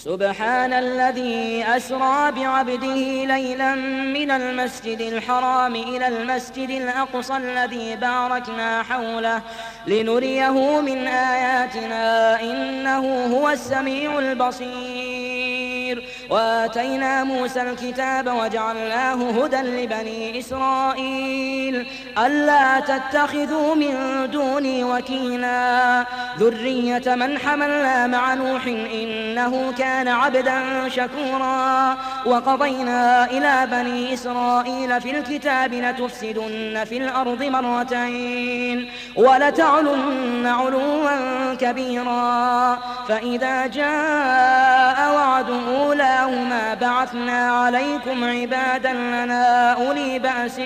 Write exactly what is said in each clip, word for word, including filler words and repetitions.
سبحان الذي أسرى بعبده ليلا من المسجد الحرام إلى المسجد الأقصى الذي باركنا حوله لنريه من آياتنا إنه هو السميع البصير. وآتينا موسى الكتاب وجعلناه هدى لبني إسرائيل ألا تتخذوا من دوني وكيلا ذرية من حملنا مع نوح إنه كان عبدا شكورا. وقضينا إلى بني إسرائيل في الكتاب لتفسدن في الأرض مرتين ولتعلن علوا كبيرا. فإذا جاء وعد أولاهما بعثنا عليكم عبادا لنا أولي بأس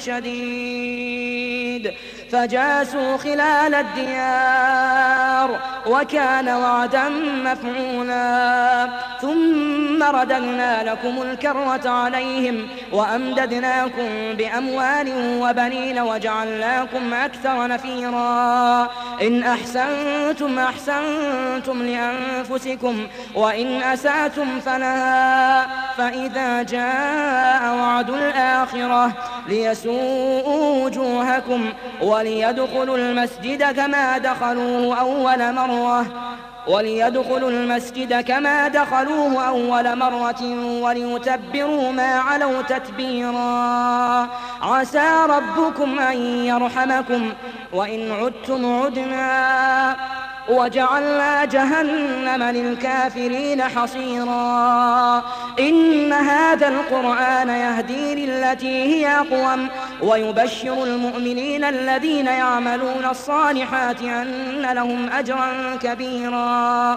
شديد فجاسوا خلال الديار وكان وعدا مفعولا. ثم رددنا لكم الكرة عليهم وأمددناكم بأموال وبنين وجعلناكم أكثر نفيرا. إن أحسنتم أحسنتم لأنفسكم وإن أسأتم فلها. فإذا جاء وعد الآخرة ليسوءوا وجوهكم وليدخلوا المسجد كما دخلوه أول مرة وليدخلوا المسجد كما دخلوه أول مرة وليتبروا ما علوا تتبيرا. عسى ربكم أن يرحمكم وإن عدتم عدنا وجعلنا جهنم للكافرين حصيرا. إن هذا القرآن يهدي للتي هي أقوم ويبشر المؤمنين الذين يعملون الصالحات أن لهم أجرا كبيرا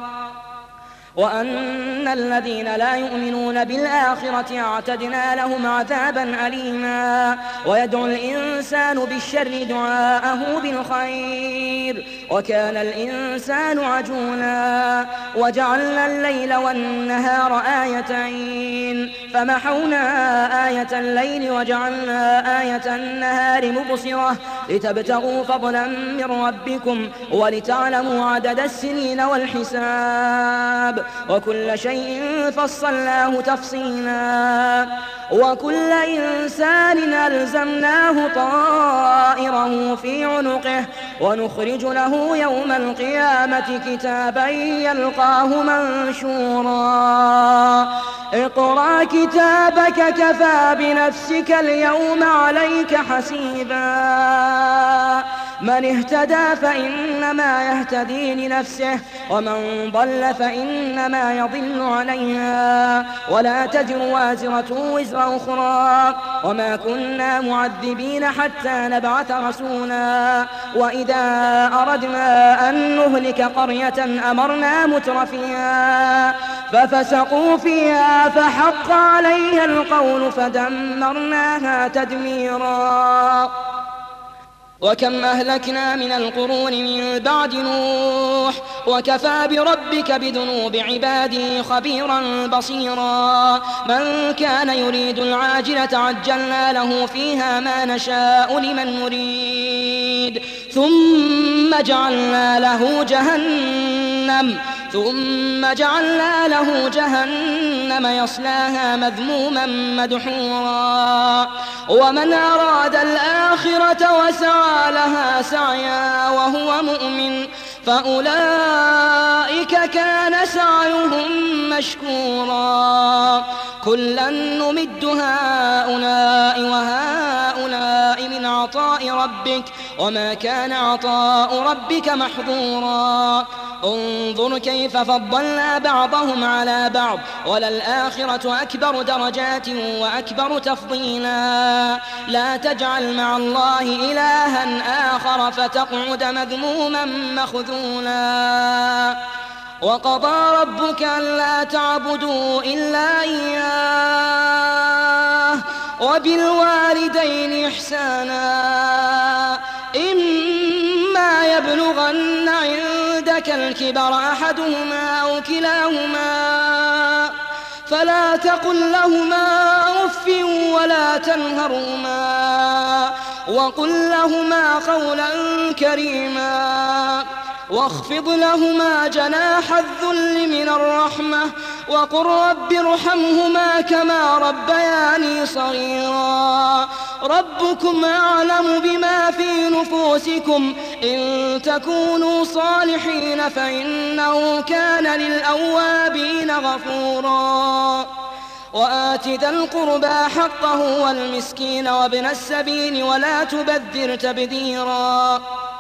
وأن الذين لا يؤمنون بالآخرة اعتدنا لهم عذابا أليما. ويدعو الإنسان بالشر دعاءه بالخير وكان الإنسان عجولا. وجعلنا الليل والنهار آيتين فمحونا آية الليل وجعلنا آية النهار مبصرة لتبتغوا فضلا من ربكم ولتعلموا عدد السنين والحساب وكل شيء فصلناه تفصيلا. وكل إنسان ألزمناه طائره في عنقه ونخرج له يوم القيامة كتابا يلقاه منشورا. اقرأ كتابك كفى بنفسك اليوم عليك حسيبا. من اهتدى فإنما يهتدي لنفسه ومن ضل فإنما يضل عليها ولا تزر وازرة وزر أخرى وما كنا معذبين حتى نبعث رسولا. وإذا أردنا أن نهلك قرية أمرنا مترفيها ففسقوا فيها فحق عليها القول فدمرناها تدميرا. وكم أهلكنا من القرون من بعد نوح وكفى بربك بذنوب عباده خبيرا بصيرا. من كان يريد العاجلة عجلنا له فيها ما نشاء لمن نريد ثم جعلنا له جهنم ثم جعلنا له جهنم يصلاها مذموما مدحورا. ومن أراد الآخرة وسعى لها سعيا وهو مؤمن فأولئك كان سعيهم مشكورا. كلا نمد هؤلاء وهؤلاء من عطاء ربك وما كان عطاء ربك محظورا. انظر كيف فضلنا بعضهم على بعض وللآخرة أكبر درجات وأكبر تفضيلا. لا تجعل مع الله إلها آخر فتقعد مذموما مخذولا. وقضى ربك ألا تعبدوا إلا إياه وبالوالدين إحسانا. إما يبلغن عندك الكبر أحدهما أو كلاهما فلا تقل لهما أف ولا تنهرهما وقل لهما قولا كريما. واخفض لهما جناح الذل من الرحمة وقل رب ارحمهما كما ربياني صغيرا ربكم أعلم بما في نفوسكم إن تكونوا صالحين فإنه كان للأوابين غفورا وآت ذا القربى حقه والمسكين وابن السبيل ولا تبذر تبذيرا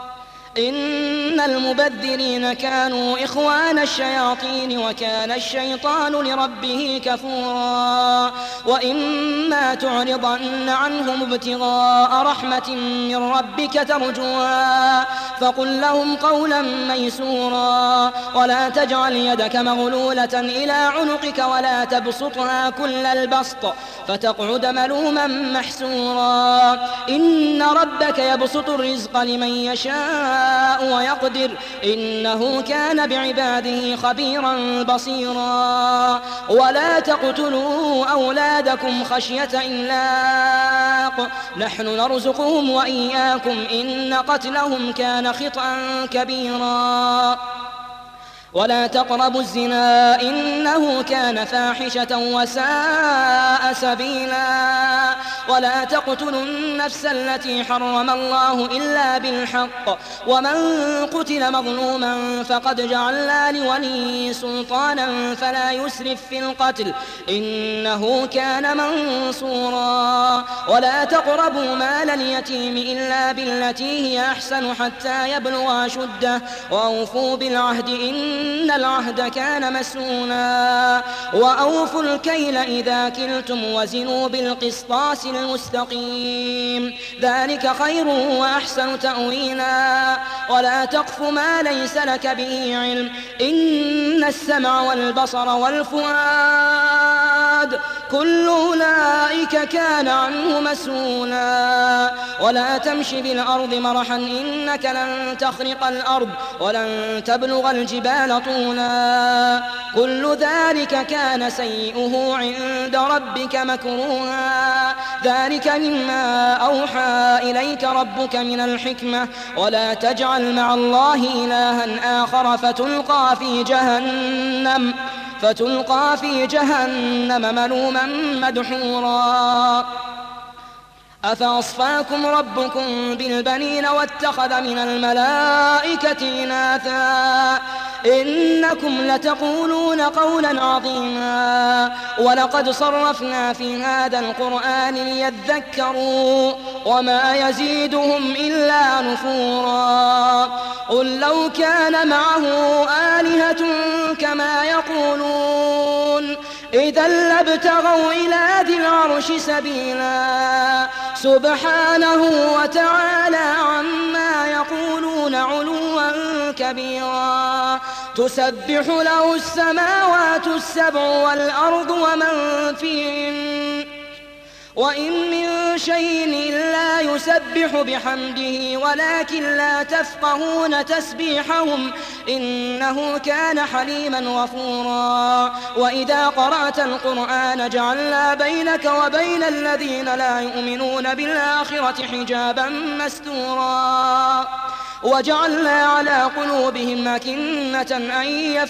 إن المبذرين كانوا إخوان الشياطين وكان الشيطان لربه كفورا وإما تعرضن عنهم ابتغاء رحمة من ربك ترجوها فقل لهم قولا ميسورا ولا تجعل يدك مغلولة إلى عنقك ولا تبسطها كل البسط فتقعد ملوما محسورا إن ربك يبسط الرزق لمن يشاء ويقدر إنه كان بعباده خبيرا بصيرا ولا تقتلوا أولادكم خشية إملاق نحن نرزقهم وإياكم إن قتلهم كان خطأ كبيرا ولا تقربوا الزنا إنه كان فاحشة وساء سبيلا ولا تقتلوا النفس التي حرم الله إلا بالحق ومن قتل مظلوما فقد جعلنا لوليه سلطانا فلا يسرف في القتل إنه كان منصورا ولا تقربوا مال اليتيم إلا بالتي هي أحسن حتى يبلغ أشده وأوفوا بالعهد إن إن العهد كان مسؤولا وأوفوا الكيل إذا كلتم وزنوا بالقسطاس المستقيم ذلك خير وأحسن تأويلا ولا تقف ما ليس لك به علم إن السمع والبصر والفؤاد كل أولئك كان عنه مسؤولا ولا تمش بالأرض مرحا إنك لن تخرق الأرض ولن تبلغ الجبال طولا كل ذلك كان سيئه عند ربك مكروها ذلك مما أوحى إليك ربك من الحكمة ولا تجعل مع الله إلها آخر فتلقى في جهنم فتلقى في جهنم ملوما مدحورا أفأصفاكم ربكم بالبنين واتخذ من الملائكة إناثا إنكم لتقولون قولا عظيما ولقد صرفنا في هذا القرآن ليذكروا وما يزيدهم إلا نفورا قل لو كان معه آلهة كما يقولون إذا لابتغوا إلى ذي العرش سبيلا سبحانه وتعالى عما يقولون علوا كبيرا تسبح له السماوات السبع والأرض ومن فيهن وإن من شيء إلا يسبح بحمده ولكن لا تفقهون تسبيحهم إنه كان حليما غفورا وإذا قرأت القرآن جعلنا بينك وبين الذين لا يؤمنون بالآخرة حجابا مستورا وجعلنا على قلوبهم أكنة أن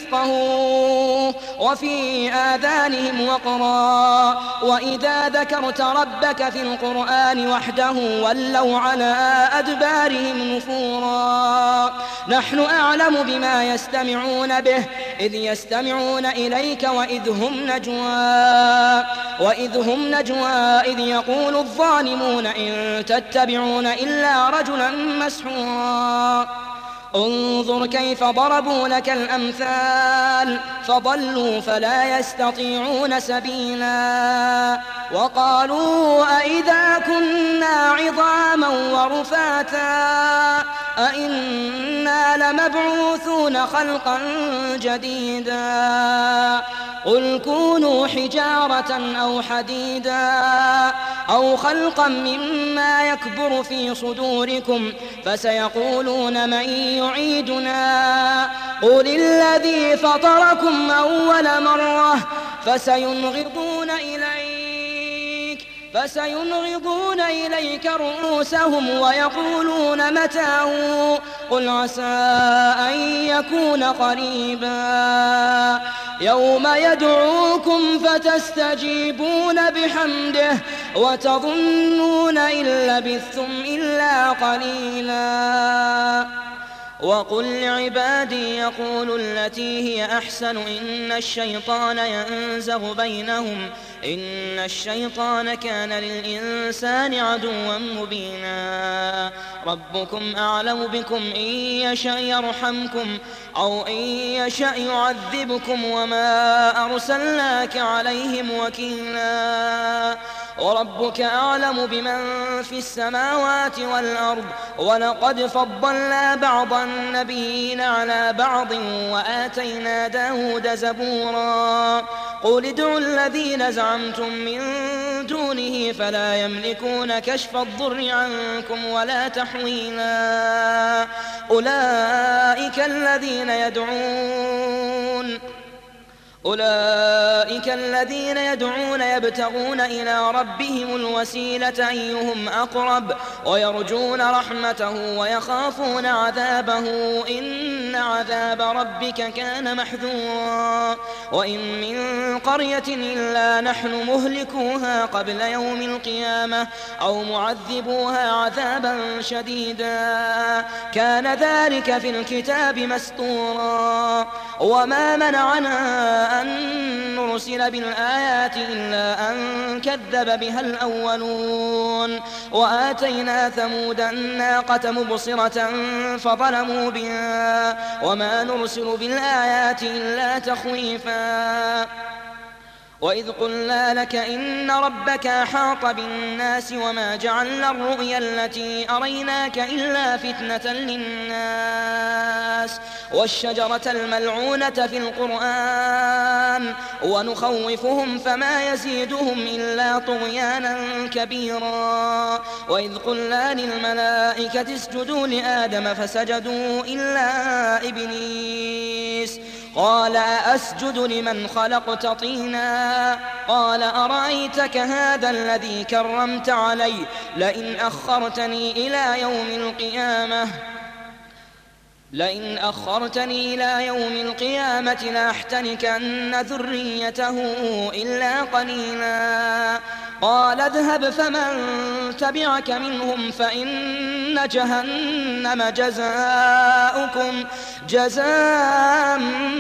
يفقهوه وفي آذانهم وقرا وإذا ذكرت ربك في القرآن وحده ولوا على أدبارهم نفورا نحن أعلم بما يستمعون به إذ يستمعون إليك وإذ هم نجوى وإذ هم نجوى إذ يقول الظالمون إن تتبعون إلا رجلا مسحورا انظر كيف ضربوا لك الأمثال فضلوا فلا يستطيعون سبيلا وقالوا أئذا كنا عظاما ورفاتا أئنا لمبعوثون خلقا جديدا قل كونوا حجارة أو حديدا أو خلقا مما يكبر في صدوركم فسيقولون من يعيدنا قل الذي فطركم أول مرة فسينغضون إليك فسينغضون إليك رؤوسهم ويقولون متى هو قل عسى أن يكون قريبا يوم يدعوكم فتستجيبون بحمده وتظنون إن لبثتم إلا قليلا وقل لعبادي يقولوا التي هي أحسن إن الشيطان ينزغ بينهم إن الشيطان كان للإنسان عدوا مبينا ربكم أعلم بكم إن يشأ يرحمكم أو إن يشأ يعذبكم وما أرسلناك عليهم وكيلا وربك أعلم بمن في السماوات والأرض ولقد فضلنا بعض النبيين على بعض وآتينا داود زبورا قل ادعوا الذين زعمتم من دونه فلا يملكون كشف الضر عنكم ولا تحويلا أولئك الذين يدعون أولئك الذين يدعون يبتغون إلى ربهم الوسيلة أيهم أقرب ويرجون رحمته ويخافون عذابه إن عذاب ربك كان محذورا وإن من قرية إلا نحن مهلكوها قبل يوم القيامة أو معذبوها عذابا شديدا كان ذلك في الكتاب مسطورا وما منعنا أن نرسل بالآيات إلا أن كذب بها الأولون وآتينا ثمود الناقة مبصرة فظلموا بها وما نرسل بالآيات إلا تخويفا وإذ قلنا لك إن ربك أحاط بالناس وما جعلنا الرؤيا التي أريناك إلا فتنة للناس والشجرة الملعونة في القرآن ونخوفهم فما يزيدهم إلا طغيانا كبيرا وإذ قلنا للملائكة اسجدوا لآدم فسجدوا إلا إبليس قال أسجد لمن خلقت طينا قال أرأيتك هذا الذي كرمت علي لئن أخرتني إلى يوم القيامة لئن أخرتني إلى يوم القيامة لأحتنكن ذريته إلا قليلا قال اذهب فمن تبعك منهم فإن جهنم جزاؤكم جزاء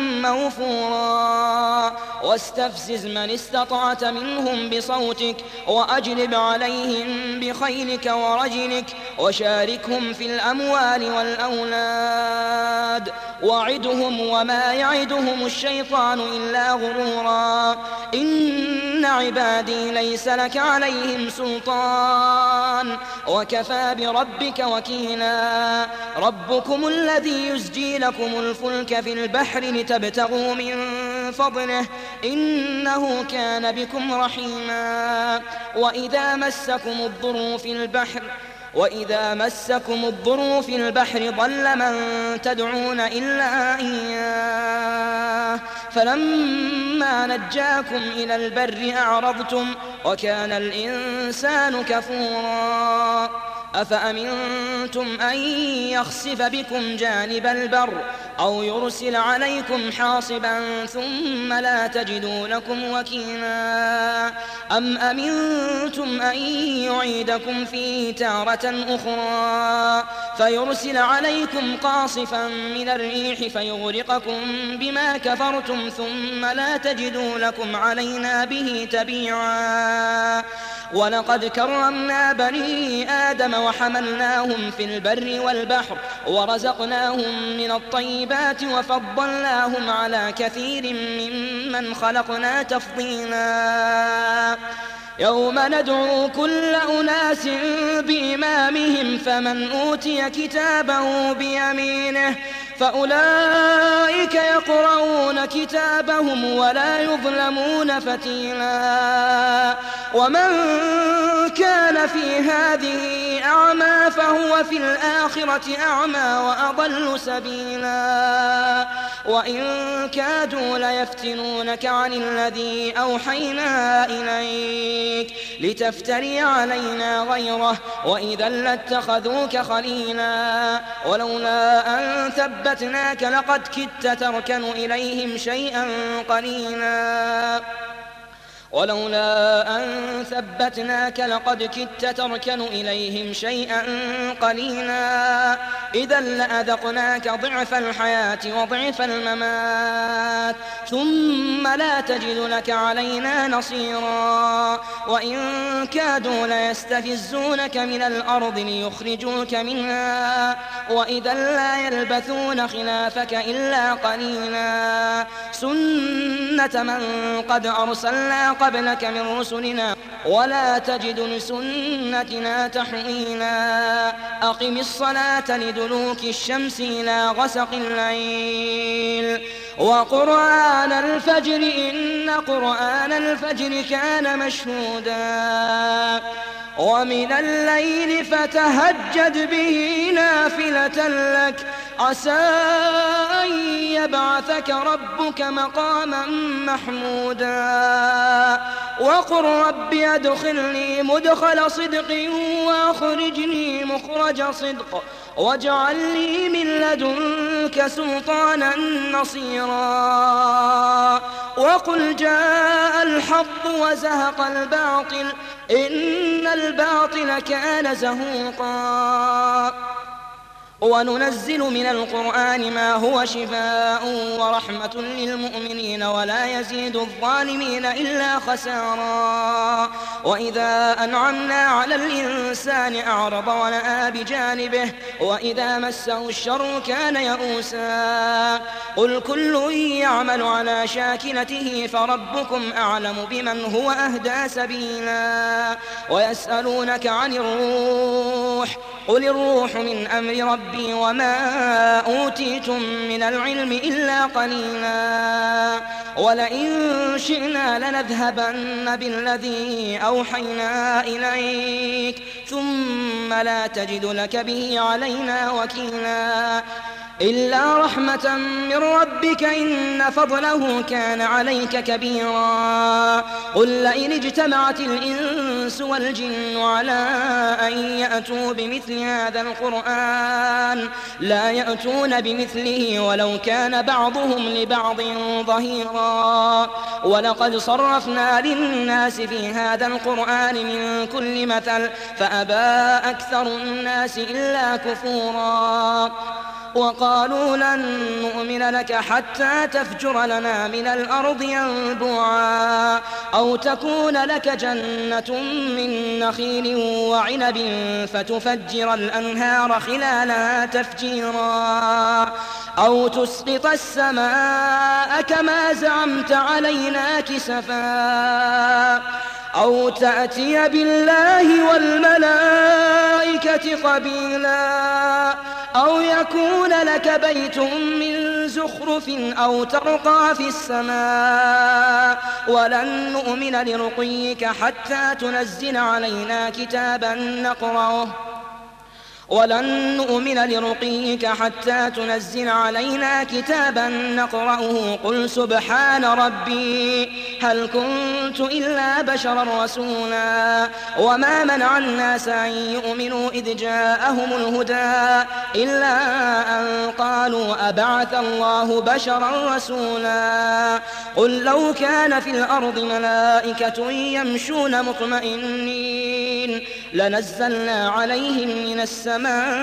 موفورا واستفزز من استطعت منهم بصوتك وأجلب عليهم بخيلك ورجلك وشاركهم في الأموال والأولاد وعدهم وما يعدهم الشيطان إلا غرورا إن عبادي ليس لك عليهم سلطان وكفى بربك وكيلا ربكم الذي يزجي لكم الفلك في البحر لتبتغوا من فضله إنه كان بكم رحيما وإذا مسكم الضر في البحر وإذا مسكم الضر في البحر ضل من تدعون إلا إياه فلما نجاكم إلى البر أعرضتم وكان الإنسان كفورا أفأمنتم أن يخسف بكم جانب البر أو يرسل عليكم حاصبا ثم لا تجدوا لكم وكيلا أم أمنتم أن يعيدكم فيه تارة أخرى فيرسل عليكم قاصفا من الريح فيغرقكم بما كفرتم ثم لا تجدوا لكم علينا به تبيعا ولقد كرمنا بني آدم وحملناهم في البر والبحر ورزقناهم من الطيبات وفضلناهم على كثير ممن خلقنا تفضيلا يوم ندعو كل أناس بإمامهم فمن أوتي كتابه بيمينه فأولئك يقرؤون كتابهم ولا يظلمون فتيلا ومن كان في هذه أعمى فهو في الآخرة أعمى وأضل سبيلا وإن كادوا ليفتنونك عن الذي أوحينا إليك لتفتري علينا غيره وإذا لاتخذوك خليلا ولولا أن ثبتناك لقد كدت تركن إليهم شيئا قليلا ولولا أن ثبتناك لقد كدت تركن إليهم شيئا قليلا إذا لأذقناك ضعف الحياة وضعف الممات ثم لا تجد لك علينا نصيرا وإن كادوا ليستفزونك من الأرض ليخرجوك منها وإذا لا يلبثون خلافك إلا قليلا سنة من قد أرسلنا قبلك من رسلنا ولا تجد لسنتنا تحويلا أقم الصلاة لدلوك الشمس إلى غسق الليل وقرآن الفجر إن قرآن الفجر كان مشهودا ومن الليل فتهجد به نافلة لك عسى أن يبعثك ربك مقاما محمودا وقل رب أدخلني مدخل صدق وأخرجني مخرج صدق واجعل لي من لدنك سلطانا نصيرا وقل جاء الحق وزهق الباطل إن الباطل كان زهوقا وننزل من القرآن ما هو شفاء ورحمة للمؤمنين ولا يزيد الظالمين إلا خسارا وإذا أنعمنا على الإنسان أعرض ونأى بجانبه وإذا مسه الشر كان يئوسا قل كل يعمل على شاكلته فربكم أعلم بمن هو أهدى سبيلا ويسألونك عن الروح قل الروح من أمر ربي وما أوتيتم من العلم إلا قليلا ولئن شئنا لنذهبن بالذي أوحينا إليك ثم لا تجد لك به علينا وكيلا إلا رحمة من ربك إن فضله كان عليك كبيرا قل لئن اجتمعت الإنس والجن على أن يأتوا بمثل هذا القرآن لا يأتون بمثله ولو كان بعضهم لبعض ظهيرا ولقد صرفنا للناس في هذا القرآن من كل مثل فأبى أكثر الناس إلا كفورا وقالوا لن نؤمن لك حتى تفجر لنا من الأرض ينبوعا أو تكون لك جنة من نخيل وعنب فتفجر الأنهار خلالها تفجيرا أو تسقط السماء كما زعمت علينا كسفا أو تأتي بالله والملائكة قبيلا أو يكون لك بيت من زخرف أو ترقى في السماء ولن نؤمن لرقيك حتى تنزل علينا كتابا نقرأه ولن نؤمن لرقيك حتى تنزل علينا كتابا نقرأه قل سبحان ربي هل كنت إلا بشرا رسولا وما منع الناس أن يؤمنوا إذ جاءهم الهدى إلا أن قالوا أبعث الله بشرا رسولا قل لو كان في الأرض ملائكة يمشون مطمئنين لنزلنا عليهم من السماء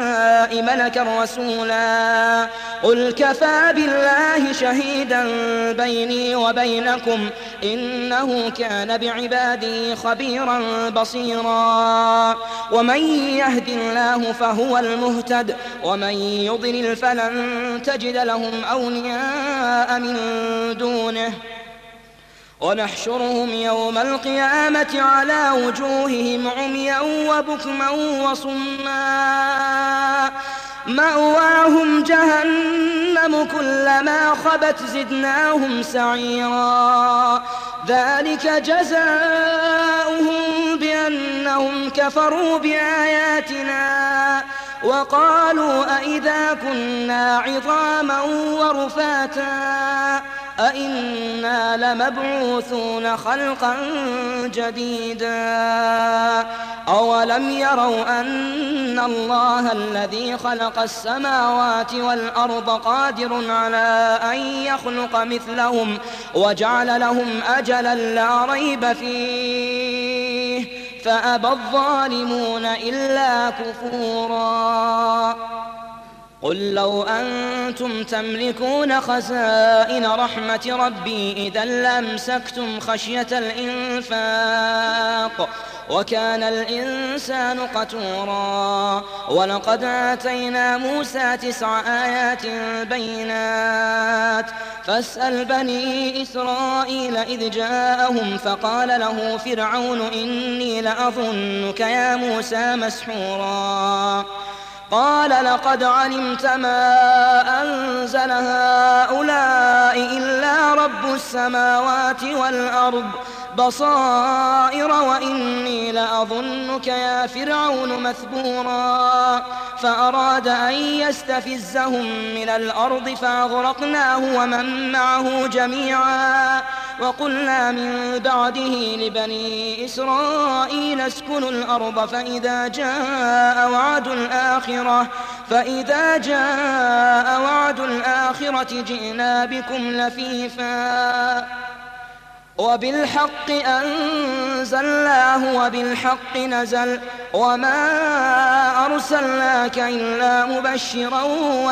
ملكا رسولا قل كفى بالله شهيدا بيني وبينكم إنه كان بعباده خبيرا بصيرا ومن يهد الله فهو المهتد ومن يضلل فلن تجد لهم أولياء من دونه ونحشرهم يوم القيامة على وجوههم عميا وبكما وصما مأواهم جهنم كلما خبت زدناهم سعيرا ذلك جزاؤهم بأنهم كفروا بآياتنا وقالوا أئذا كنا عظاما ورفاتا أئنا لمبعوثون خلقا جديدا أولم يروا أن الله الذي خلق السماوات والأرض قادر على أن يخلق مثلهم وجعل لهم أجلا لا ريب فيه فأبى الظالمون إلا كفورا قل لو أنتم تملكون خزائن رحمة ربي إذا لامسكتم خشية الإنفاق وكان الإنسان قتورا ولقد آتينا موسى تسع آيات بينات فاسأل بني إسرائيل إذ جاءهم فقال له فرعون إني لأظنك يا موسى مسحورا قال لقد علمت ما أنزل هؤلاء إلا رب السماوات والأرض بصائر وإني لأظنك يا فرعون مثبورا فأراد أن يستفزهم من الأرض فأغرقناه ومن معه جميعا وقلنا من بعده لبني إسرائيل اسكنوا الأرض فإذا جاء وعد الآخرة فإذا جاء وعد الآخرة جئنا بكم لفيفا وبالحق أنزلناه وبالحق نزل وما أرسلناك إلا مبشرا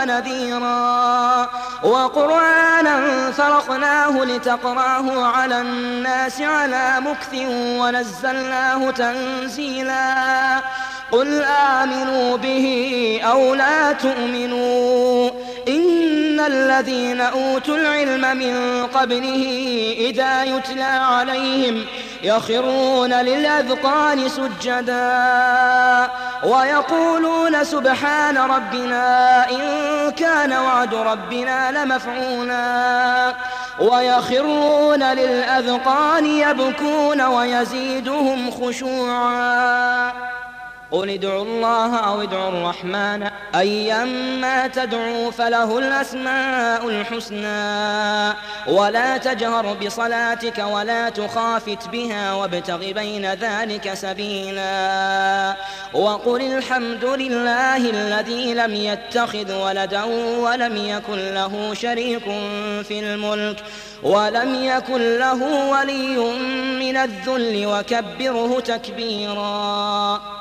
ونذيرا وقرآنا فرقناه لتقرأه على الناس على مكث ونزلناه تنزيلا قل آمنوا به أو لا تؤمنوا إن الذين أوتوا العلم من قبله إذا يتلى عليهم يخرون للأذقان سجدا ويقولون سبحان ربنا إن كان وعد ربنا لمفعولا ويخرون للأذقان يبكون ويزيدهم خشوعا قل ادعوا الله أو ادعوا الرحمن أيما تدعوا فله الأسماء الحسنى ولا تجهر بصلاتك ولا تخافت بها وابتغ بين ذلك سبيلا وقل الحمد لله الذي لم يتخذ ولدا ولم يكن له شريك في الملك ولم يكن له ولي من الذل وكبره تكبيرا